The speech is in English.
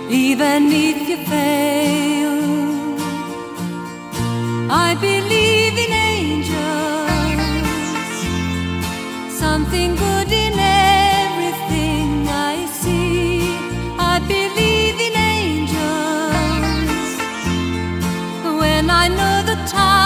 even if you fail. I believe in angels, something good in everything I see. I believe in angels when I know the time